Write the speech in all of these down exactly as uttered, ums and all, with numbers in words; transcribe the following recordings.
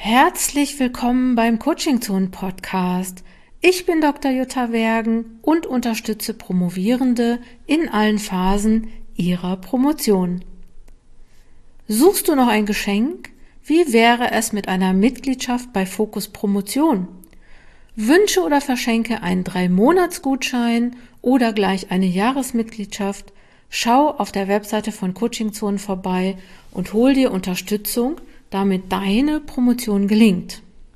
Herzlich willkommen beim Coaching Zone Podcast. Ich bin Doktor Jutta Wergen und unterstütze Promovierende in allen Phasen ihrer Promotion. Suchst du noch ein Geschenk? Wie wäre es mit einer Mitgliedschaft bei Fokus Promotion? Wünsche oder verschenke einen drei Monats Gutschein oder gleich eine Jahresmitgliedschaft? Schau auf der Webseite von Coaching Zone vorbei und hol dir Unterstützung, damit deine Promotion gelingt.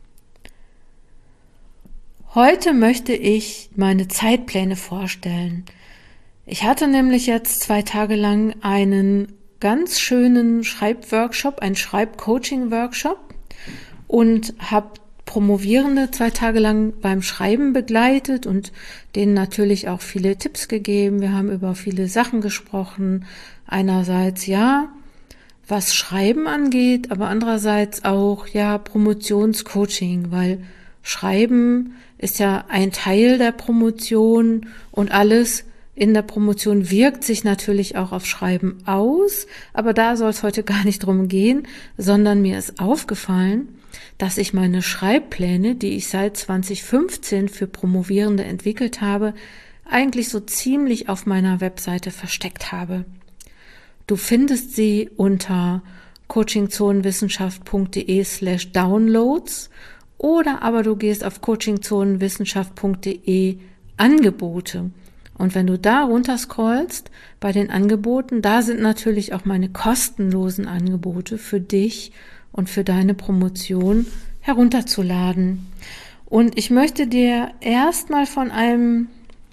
Heute möchte ich meine Zeitpläne vorstellen. Ich hatte nämlich jetzt zwei Tage lang einen ganz schönen Schreibworkshop, einen Schreibcoaching-Workshop und habe Promovierende zwei Tage lang beim Schreiben begleitet und denen natürlich auch viele Tipps gegeben. Wir haben über viele Sachen gesprochen. Einerseits ja, was Schreiben angeht, aber andererseits auch ja Promotionscoaching, weil Schreiben ist ja ein Teil der Promotion und alles in der Promotion wirkt sich natürlich auch auf Schreiben aus, aber da soll es heute gar nicht drum gehen, sondern mir ist aufgefallen, dass ich meine Schreibpläne, die ich seit zwanzig fünfzehn für Promovierende entwickelt habe, eigentlich so ziemlich auf meiner Webseite versteckt habe. Du findest sie unter coachingzonenwissenschaft.de slash downloads oder aber du gehst auf coachingzonenwissenschaft.de Angebote. Und wenn du da runterscrollst bei den Angeboten, da sind natürlich auch meine kostenlosen Angebote für dich und für deine Promotion herunterzuladen. Und ich möchte dir erstmal von einem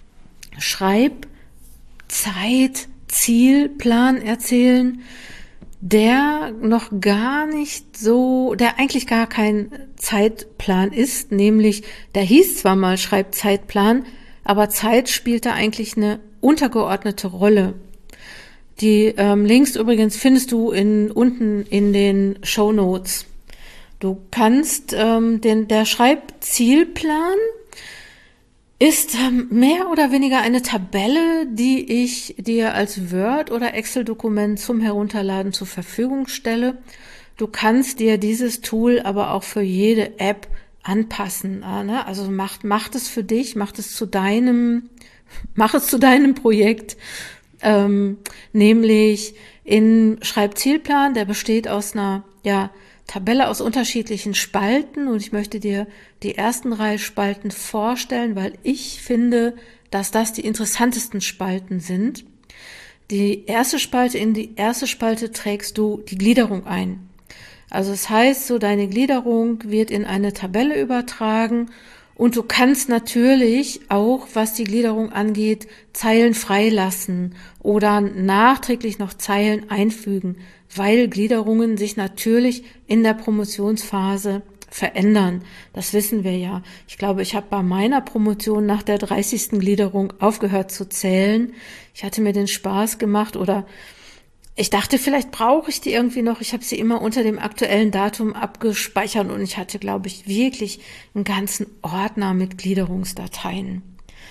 Schreibzeit Zielplan erzählen, der noch gar nicht so, der eigentlich gar kein Zeitplan ist, nämlich der hieß zwar mal Schreibzeitplan, aber Zeit spielt da eigentlich eine untergeordnete Rolle. Die ähm, Links übrigens findest du in, unten in den Shownotes. Du kannst ähm, den, der Schreibzielplan ist mehr oder weniger eine Tabelle, die ich dir als Word- oder Excel-Dokument zum Herunterladen zur Verfügung stelle. Du kannst dir dieses Tool aber auch für jede App anpassen. Also mach, mach es für dich, mach es zu deinem, mach es zu deinem Projekt. Ähm, nämlich in Schreibzielplan, der besteht aus einer, ja, Tabelle aus unterschiedlichen Spalten und ich möchte dir die ersten drei Spalten vorstellen, weil ich finde, dass das die interessantesten Spalten sind. Die erste Spalte, in die erste Spalte trägst du die Gliederung ein. Also es heißt so, deine Gliederung wird in eine Tabelle übertragen und du kannst natürlich auch, was die Gliederung angeht, Zeilen freilassen oder nachträglich noch Zeilen einfügen, weil Gliederungen sich natürlich in der Promotionsphase verändern. Das wissen wir ja. Ich glaube, ich habe bei meiner Promotion nach der dreißigsten Gliederung aufgehört zu zählen. Ich hatte mir den Spaß gemacht oder ich dachte, vielleicht brauche ich die irgendwie noch. Ich habe sie immer unter dem aktuellen Datum abgespeichert und ich hatte, glaube ich, wirklich einen ganzen Ordner mit Gliederungsdateien.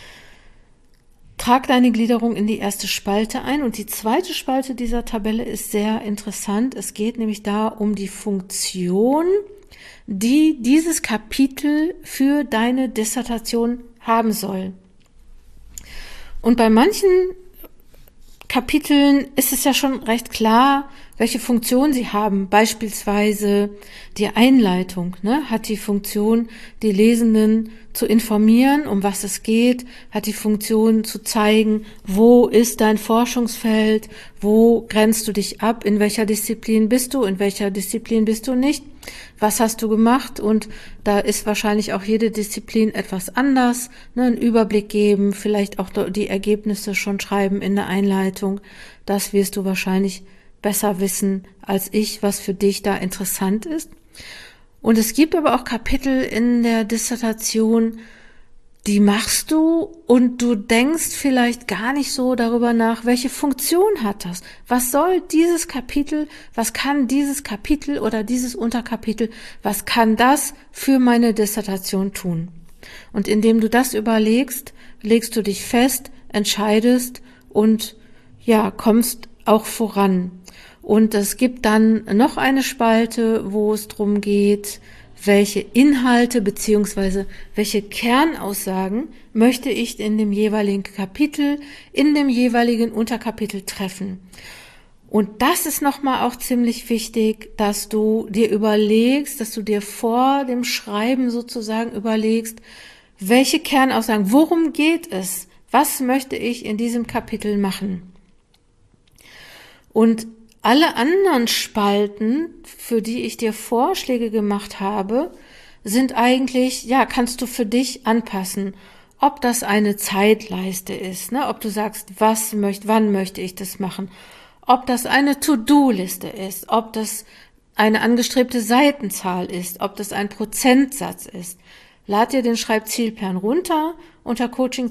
Trag deine Gliederung in die erste Spalte ein und die zweite Spalte dieser Tabelle ist sehr interessant. Es geht nämlich da um die Funktion, die dieses Kapitel für deine Dissertation haben soll. Und bei manchen Kapiteln ist es ja schon recht klar, welche Funktion sie haben. Beispielsweise die Einleitung, ne, hat die Funktion, die Lesenden zu informieren, um was es geht, hat die Funktion zu zeigen, wo ist dein Forschungsfeld, wo grenzt du dich ab, in welcher Disziplin bist du, in welcher Disziplin bist du nicht, was hast du gemacht und da ist wahrscheinlich auch jede Disziplin etwas anders, ne, einen Überblick geben, vielleicht auch die Ergebnisse schon schreiben in der Einleitung, das wirst du wahrscheinlich besser wissen als ich, was für dich da interessant ist. Und es gibt aber auch Kapitel in der Dissertation, die machst du und du denkst vielleicht gar nicht so darüber nach, welche Funktion hat das? Was soll dieses Kapitel, was kann dieses Kapitel oder dieses Unterkapitel, was kann das für meine Dissertation tun? Und indem du das überlegst, legst du dich fest, entscheidest und ja, kommst auch voran. Und es gibt dann noch eine Spalte, wo es drum geht, welche Inhalte beziehungsweise welche Kernaussagen möchte ich in dem jeweiligen Kapitel, in dem jeweiligen Unterkapitel treffen. Und das ist nochmal auch ziemlich wichtig, dass du dir überlegst, dass du dir vor dem Schreiben sozusagen überlegst, welche Kernaussagen, worum geht es? Was möchte ich in diesem Kapitel machen? Und alle anderen Spalten, für die ich dir Vorschläge gemacht habe, sind eigentlich, ja, kannst du für dich anpassen. Ob das eine Zeitleiste ist, ne? Ob du sagst, was möchte, wann möchte ich das machen? Ob das eine To-Do-Liste ist, ob das eine angestrebte Seitenzahl ist, ob das ein Prozentsatz ist. Lad dir den Schreibzielplan runter unter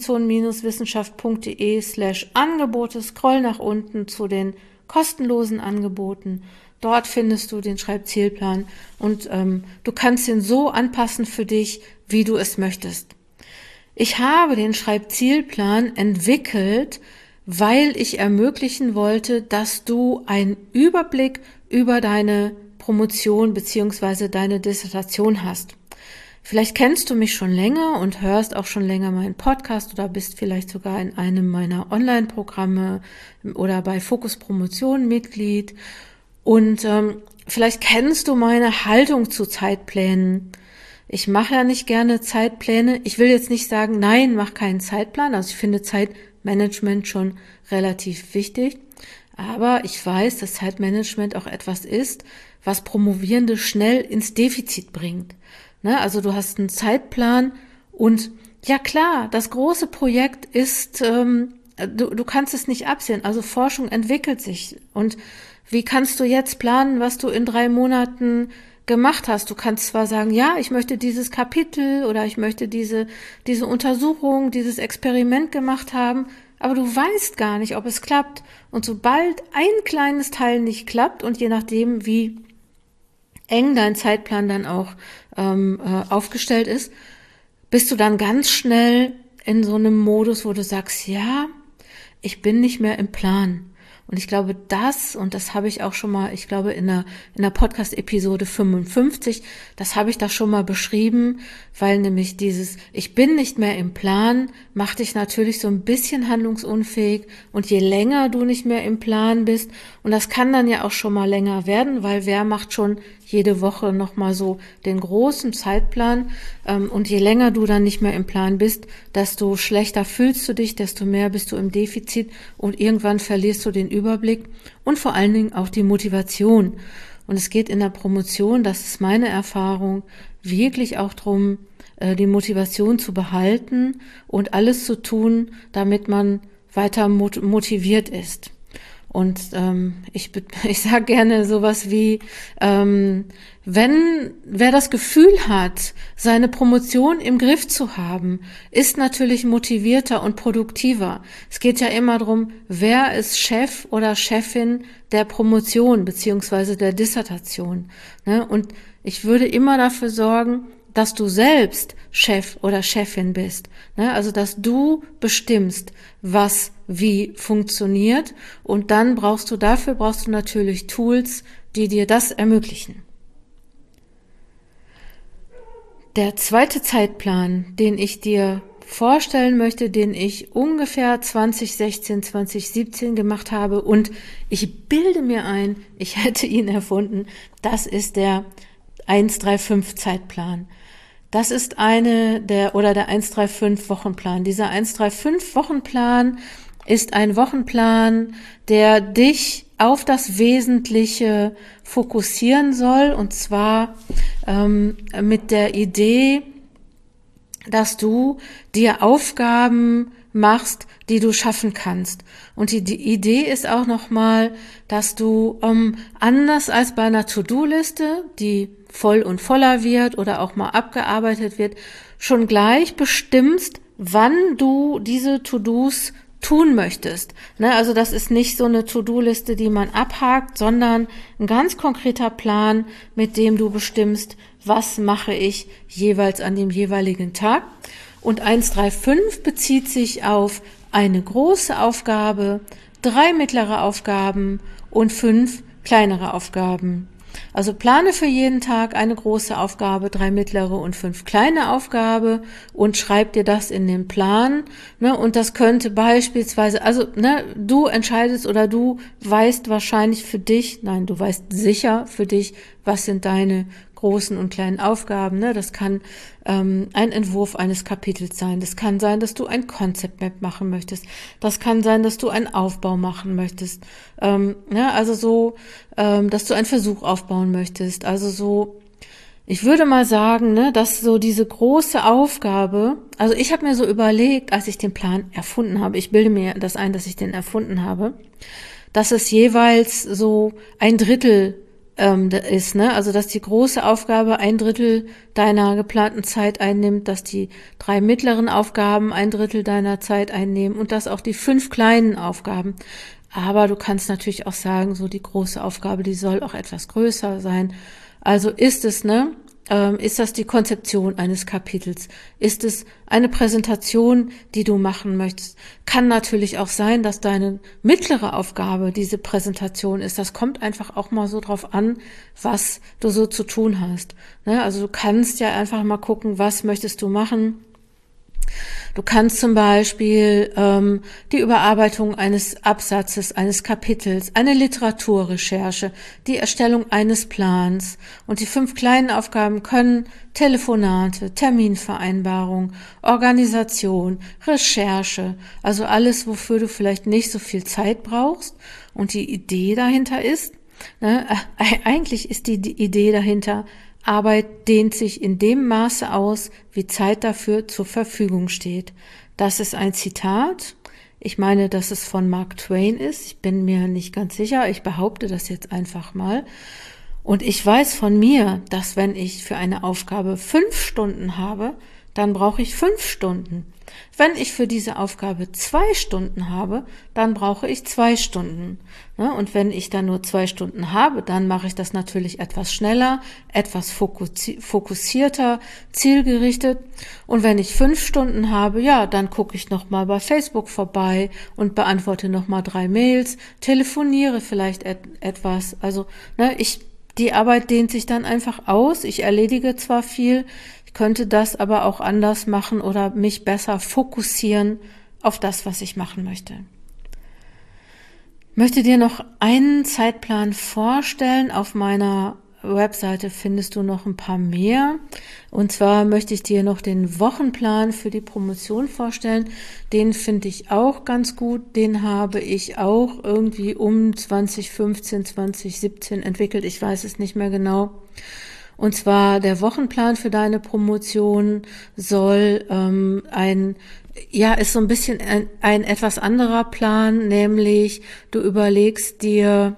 coachingzonen-wissenschaft.de slash Angebote, scroll nach unten zu den kostenlosen Angeboten. Dort findest du den Schreibzielplan und ähm, du kannst ihn so anpassen für dich, wie du es möchtest. Ich habe den Schreibzielplan entwickelt, weil ich ermöglichen wollte, dass du einen Überblick über deine Promotion bzw. deine Dissertation hast. Vielleicht kennst du mich schon länger und hörst auch schon länger meinen Podcast oder bist vielleicht sogar in einem meiner Online-Programme oder bei Fokus Promotion Mitglied. Und ähm, vielleicht kennst du meine Haltung zu Zeitplänen. Ich mache ja nicht gerne Zeitpläne. Ich will jetzt nicht sagen, nein, mach keinen Zeitplan. Also ich finde Zeitmanagement schon relativ wichtig. Aber ich weiß, dass Zeitmanagement auch etwas ist, was Promovierende schnell ins Defizit bringt. Ne, also du hast einen Zeitplan und ja klar, das große Projekt ist, ähm, du, du kannst es nicht absehen. Also Forschung entwickelt sich. Und wie kannst du jetzt planen, was du in drei Monaten gemacht hast? Du kannst zwar sagen, ja, ich möchte dieses Kapitel oder ich möchte diese, diese Untersuchung, dieses Experiment gemacht haben, aber du weißt gar nicht, ob es klappt. Und sobald ein kleines Teil nicht klappt und je nachdem, wie eng dein Zeitplan dann auch ähm, äh, aufgestellt ist, bist du dann ganz schnell in so einem Modus, wo du sagst, ja, ich bin nicht mehr im Plan. Und ich glaube, das, und das habe ich auch schon mal, ich glaube, in der, in der Podcast-Episode fünfundfünfzig, das habe ich da schon mal beschrieben, weil nämlich dieses, ich bin nicht mehr im Plan, macht dich natürlich so ein bisschen handlungsunfähig. Und je länger du nicht mehr im Plan bist, und das kann dann ja auch schon mal länger werden, weil wer macht schon jede Woche nochmal so den großen Zeitplan, ähm, und je länger du dann nicht mehr im Plan bist, desto schlechter fühlst du dich, desto mehr bist du im Defizit und irgendwann verlierst du den Überblick und vor allen Dingen auch die Motivation. Und es geht in der Promotion, das ist meine Erfahrung, wirklich auch darum, äh, die Motivation zu behalten und alles zu tun, damit man weiter mot- motiviert ist. Und ähm, ich, ich sage gerne sowas wie, ähm, wenn wer das Gefühl hat, seine Promotion im Griff zu haben, ist natürlich motivierter und produktiver. Es geht ja immer darum, wer ist Chef oder Chefin der Promotion beziehungsweise der Dissertation. Ne? Und ich würde immer dafür sorgen, dass du selbst Chef oder Chefin bist. Ne? Also, dass du bestimmst, was wie funktioniert. Und dann brauchst du, dafür brauchst du natürlich Tools, die dir das ermöglichen. Der zweite Zeitplan, den ich dir vorstellen möchte, den ich ungefähr zwanzig sechzehn, zwanzig siebzehn gemacht habe und ich bilde mir ein, ich hätte ihn erfunden, das ist der eins drei fünf Zeitplan. Das ist eine der, oder der eins drei fünf Wochenplan. Dieser eins drei fünf Wochenplan ist ein Wochenplan, der dich auf das Wesentliche fokussieren soll, und zwar ähm, mit der Idee, dass du dir Aufgaben machst, die du schaffen kannst. Und die, die Idee ist auch nochmal, dass du ähm, anders als bei einer To-Do-Liste, die voll und voller wird oder auch mal abgearbeitet wird, schon gleich bestimmst, wann du diese To-Dos tun möchtest. Ne, also das ist nicht so eine To-Do-Liste, die man abhakt, sondern ein ganz konkreter Plan, mit dem du bestimmst, was mache ich jeweils an dem jeweiligen Tag. Und eins drei fünf bezieht sich auf eine große Aufgabe, drei mittlere Aufgaben und fünf kleinere Aufgaben. Also plane für jeden Tag eine große Aufgabe, drei mittlere und fünf kleine Aufgabe und schreib dir das in den Plan. Ne? Und das könnte beispielsweise, also ne, du entscheidest oder du weißt wahrscheinlich für dich, nein, du weißt sicher für dich, was sind deine großen und kleinen Aufgaben. Ne? Das kann ähm, ein Entwurf eines Kapitels sein. Das kann sein, dass du ein Concept Map machen möchtest. Das kann sein, dass du einen Aufbau machen möchtest. Ähm, ne? Also so, ähm, dass du einen Versuch aufbauen möchtest. Also so, ich würde mal sagen, ne, dass so diese große Aufgabe, also ich habe mir so überlegt, als ich den Plan erfunden habe, ich bilde mir das ein, dass ich den erfunden habe, dass es jeweils so ein Drittel ist, ne? Also, dass die große Aufgabe ein Drittel deiner geplanten Zeit einnimmt, dass die drei mittleren Aufgaben ein Drittel deiner Zeit einnehmen und dass auch die fünf kleinen Aufgaben. Aber du kannst natürlich auch sagen, so die große Aufgabe, die soll auch etwas größer sein. Also ist es, ne? Ähm, ist das die Konzeption eines Kapitels? Ist es eine Präsentation, die du machen möchtest? Kann natürlich auch sein, dass deine mittlere Aufgabe diese Präsentation ist. Das kommt einfach auch mal so drauf an, was du so zu tun hast. Ne? Also du kannst ja einfach mal gucken, was möchtest du machen? Du kannst zum Beispiel ähm, die Überarbeitung eines Absatzes, eines Kapitels, eine Literaturrecherche, die Erstellung eines Plans und die fünf kleinen Aufgaben können Telefonate, Terminvereinbarung, Organisation, Recherche, also alles, wofür du vielleicht nicht so viel Zeit brauchst und die Idee dahinter ist, ne, äh, eigentlich ist die, die Idee dahinter, Arbeit dehnt sich in dem Maße aus, wie Zeit dafür zur Verfügung steht. Das ist ein Zitat. Ich meine, dass es von Mark Twain ist. Ich bin mir nicht ganz sicher. Ich behaupte das jetzt einfach mal. Und ich weiß von mir, dass wenn ich für eine Aufgabe fünf Stunden habe, dann brauche ich fünf Stunden. Wenn ich für diese Aufgabe zwei Stunden habe, dann brauche ich zwei Stunden. Und wenn ich dann nur zwei Stunden habe, dann mache ich das natürlich etwas schneller, etwas fokussierter, zielgerichtet. Und wenn ich fünf Stunden habe, ja, dann gucke ich nochmal bei Facebook vorbei und beantworte nochmal drei Mails, telefoniere vielleicht et- etwas. Also, ne, ich, die Arbeit dehnt sich dann einfach aus. Ich erledige zwar viel, könnte das aber auch anders machen oder mich besser fokussieren auf das, was ich machen möchte. Ich möchte dir noch einen Zeitplan vorstellen. Auf meiner Webseite findest du noch ein paar mehr. Und zwar möchte ich dir noch den Wochenplan für die Promotion vorstellen. Den finde ich auch ganz gut. Den habe ich auch irgendwie um zwanzig fünfzehn, zwanzig siebzehn entwickelt. Ich weiß es nicht mehr genau. Und zwar der Wochenplan für deine Promotion soll ähm, ein, ja, ist so ein bisschen ein, ein etwas anderer Plan, nämlich du überlegst dir,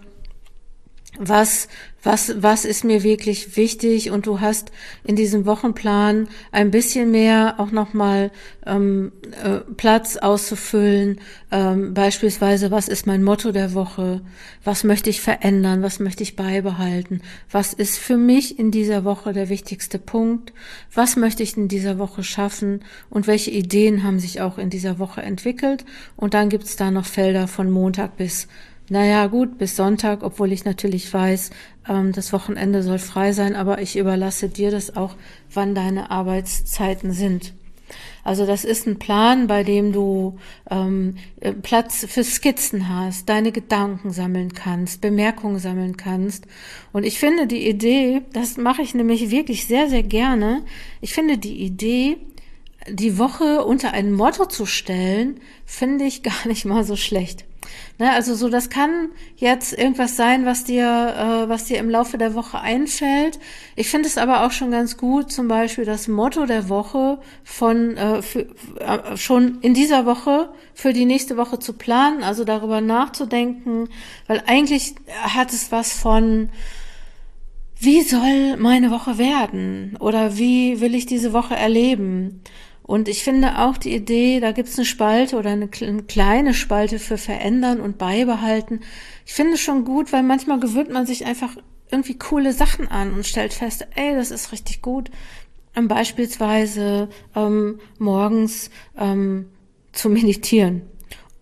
was, was, was ist mir wirklich wichtig und du hast in diesem Wochenplan ein bisschen mehr auch nochmal ähm, äh, Platz auszufüllen, ähm, beispielsweise, was ist mein Motto der Woche, was möchte ich verändern, was möchte ich beibehalten, was ist für mich in dieser Woche der wichtigste Punkt, was möchte ich in dieser Woche schaffen und welche Ideen haben sich auch in dieser Woche entwickelt und dann gibt's da noch Felder von Montag bis Naja, gut, bis Sonntag, obwohl ich natürlich weiß, ähm, das Wochenende soll frei sein, aber ich überlasse dir das auch, wann deine Arbeitszeiten sind. Also das ist ein Plan, bei dem du ähm, Platz für Skizzen hast, deine Gedanken sammeln kannst, Bemerkungen sammeln kannst. Und ich finde die Idee, das mache ich nämlich wirklich sehr, sehr gerne, ich finde die Idee, die Woche unter ein Motto zu stellen, finde ich gar nicht mal so schlecht. Ne, also so, das kann jetzt irgendwas sein, was dir, äh, was dir im Laufe der Woche einfällt. Ich finde es aber auch schon ganz gut, zum Beispiel das Motto der Woche von äh, für, äh, schon in dieser Woche für die nächste Woche zu planen, also darüber nachzudenken, weil eigentlich hat es was von wie soll meine Woche werden oder wie will ich diese Woche erleben? Und ich finde auch die Idee, da gibt's eine Spalte oder eine, eine kleine Spalte für verändern und beibehalten. Ich finde es schon gut, weil manchmal gewöhnt man sich einfach irgendwie coole Sachen an und stellt fest, ey, das ist richtig gut. Ähm, beispielsweise ähm, morgens ähm, zu meditieren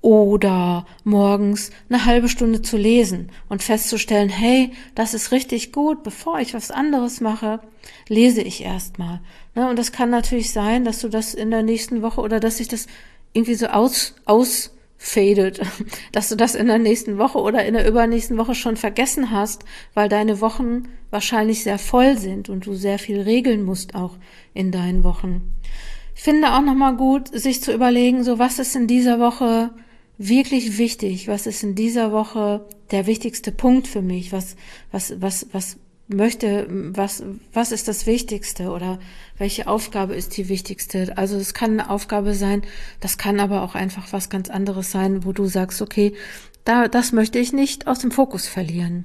oder morgens eine halbe Stunde zu lesen und festzustellen, hey, das ist richtig gut, bevor ich was anderes mache, lese ich erstmal. Ne? Und das kann natürlich sein, dass du das in der nächsten Woche oder dass sich das irgendwie so aus, ausfadet, dass du das in der nächsten Woche oder in der übernächsten Woche schon vergessen hast, weil deine Wochen wahrscheinlich sehr voll sind und du sehr viel regeln musst auch in deinen Wochen. Ich finde auch nochmal gut, sich zu überlegen, so was ist in dieser Woche wirklich wichtig, was ist in dieser Woche der wichtigste Punkt für mich, was, was, was, was möchte, was, was ist das Wichtigste oder welche Aufgabe ist die wichtigste? Also es kann eine Aufgabe sein, das kann aber auch einfach was ganz anderes sein, wo du sagst, okay, da, das möchte ich nicht aus dem Fokus verlieren.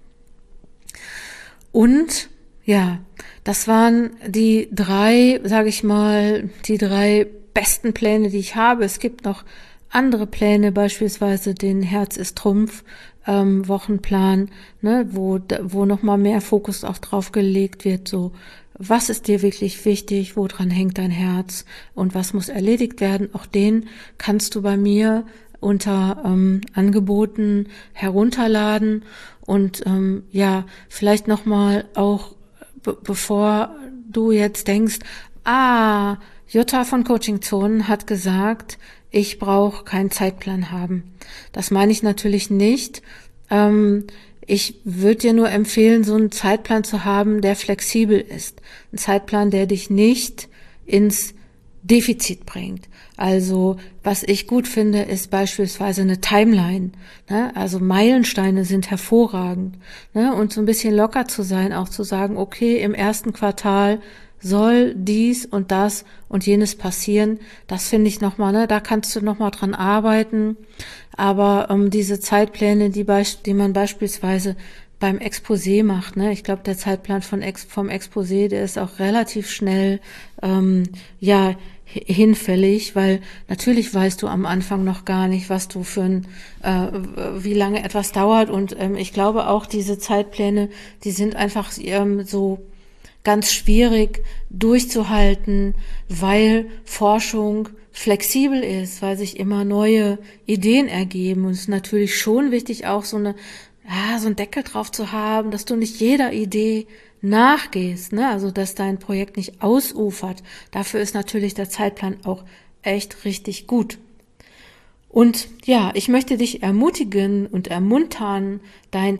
Und ja, das waren die drei, sage ich mal, die drei besten Pläne, die ich habe. Es gibt noch andere Pläne, beispielsweise den Herz ist Trumpf ähm, Wochenplan, ne, wo wo noch mal mehr Fokus auch drauf gelegt wird, so was ist dir wirklich wichtig, woran hängt dein Herz und was muss erledigt werden. Auch den kannst du bei mir unter ähm, Angeboten herunterladen und ähm, ja, vielleicht noch mal auch be- bevor du jetzt denkst, ah, Jutta von Coaching Zonen hat gesagt, ich brauche keinen Zeitplan haben. Das meine ich natürlich nicht. Ähm, ich würde dir nur empfehlen, so einen Zeitplan zu haben, der flexibel ist. Ein Zeitplan, der dich nicht ins Defizit bringt. Also was ich gut finde, ist beispielsweise eine Timeline. Ne? Also Meilensteine sind hervorragend. Ne? Und so ein bisschen locker zu sein, auch zu sagen, okay, im ersten Quartal soll dies und das und jenes passieren, das finde ich nochmal, ne, da kannst du nochmal dran arbeiten, aber ähm, diese Zeitpläne, die, beisp- die man beispielsweise beim Exposé macht, ne, ich glaube, der Zeitplan von Ex- vom Exposé, der ist auch relativ schnell, ähm, ja, hinfällig, weil natürlich weißt du am Anfang noch gar nicht, was du für ein, äh, wie lange etwas dauert und ähm, ich glaube auch diese Zeitpläne, die sind einfach ähm, so ganz schwierig durchzuhalten, weil Forschung flexibel ist, weil sich immer neue Ideen ergeben. Und es ist natürlich schon wichtig, auch so eine, ja, so einen Deckel drauf zu haben, dass du nicht jeder Idee nachgehst, ne? Also, dass dein Projekt nicht ausufert. Dafür ist natürlich der Zeitplan auch echt richtig gut. Und ja, ich möchte dich ermutigen und ermuntern, dein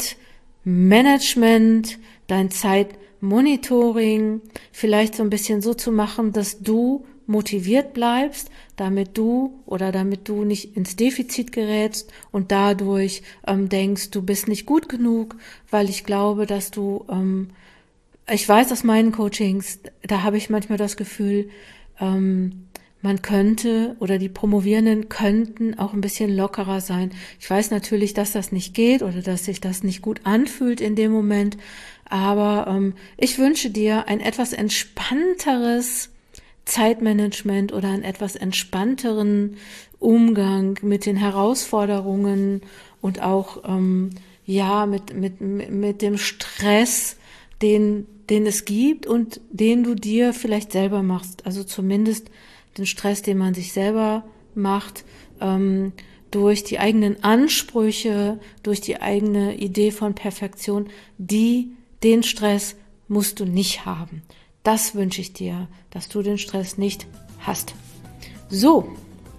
Zeitmanagement, dein Zeitmonitoring vielleicht so ein bisschen so zu machen, dass du motiviert bleibst, damit du oder damit du nicht ins Defizit gerätst und dadurch ähm, denkst, du bist nicht gut genug, weil ich glaube, dass du, ähm, ich weiß aus meinen Coachings, da habe ich manchmal das Gefühl, ähm, man könnte oder die Promovierenden könnten auch ein bisschen lockerer sein. Ich weiß natürlich, dass das nicht geht oder dass sich das nicht gut anfühlt in dem Moment, aber ähm, ich wünsche dir ein etwas entspannteres Zeitmanagement oder einen etwas entspannteren Umgang mit den Herausforderungen und auch ähm, ja mit mit mit dem Stress, den den es gibt und den du dir vielleicht selber machst. Also zumindest den Stress, den man sich selber macht, ähm, durch die eigenen Ansprüche, durch die eigene Idee von Perfektion, die, den Stress musst du nicht haben. Das wünsche ich dir, dass du den Stress nicht hast. So,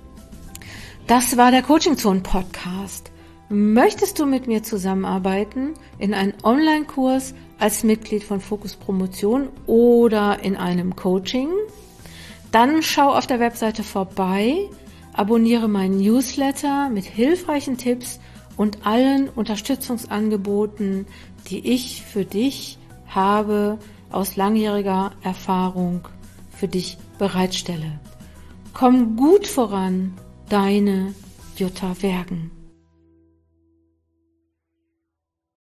das war der Coaching Zone Podcast. Möchtest du mit mir zusammenarbeiten in einem Online-Kurs als Mitglied von Fokus Promotion oder in einem Coaching? Dann schau auf der Webseite vorbei, abonniere meinen Newsletter mit hilfreichen Tipps und allen Unterstützungsangeboten, die ich für dich habe, aus langjähriger Erfahrung für dich bereitstelle. Komm gut voran, deine Jutta Wergen.